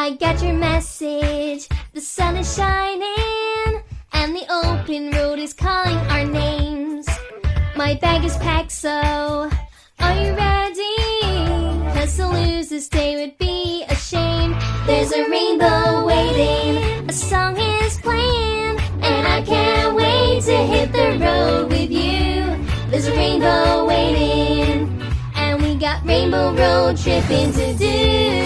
I got your message. The sun is shining, and the open road is calling our names. My bag is packed, so are you ready? 'Cause to lose this day would be a shame. There's a rainbow waiting, a song is playing, and I can't wait to hit the road with you. There's a rainbow waiting, and we got rainbow road tripping to do.